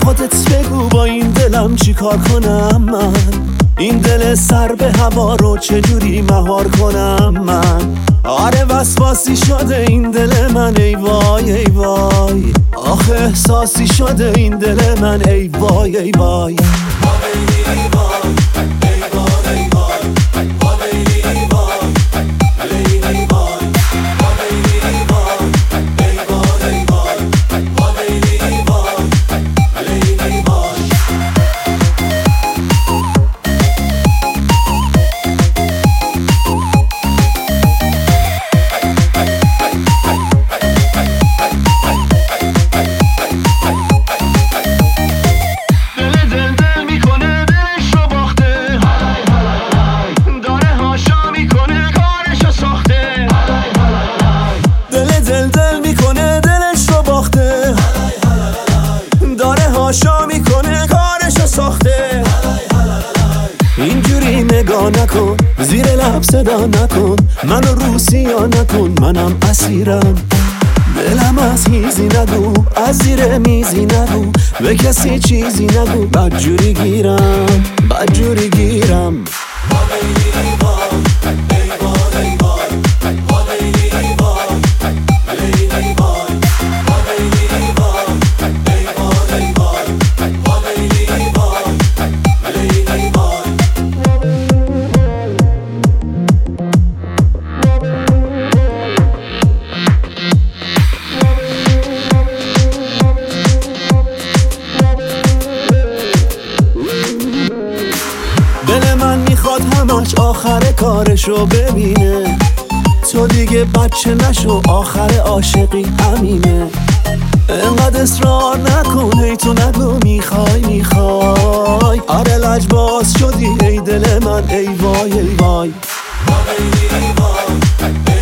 خودت بگو با این دلم چی کار کنم من، این دل سر به هوا رو چجوری مهار کنم من. آره وسواسی شده این دل من ای وای ای وای، آخه احساسی شده این دل من ای وای ای وای. شا میکنه کارشو ساخته. اینجوری نگاه نکن، زیر لب صدا نکن، منو روسیا نکن، منم اسیرم. دلم از هیزی نگو، از زیر میزی نگو، به کسی چیزی نگو، بدجوری گیرم بدجوری گیرم. دل من میخواد همش آخر کارشو ببینه، تو دیگه بچه نشو، آخر عاشقی همینه. انقدر اصرار نکن، ای تو نگو میخوای میخوای، آره لجباز شدی ای دل من ای وای ای وای.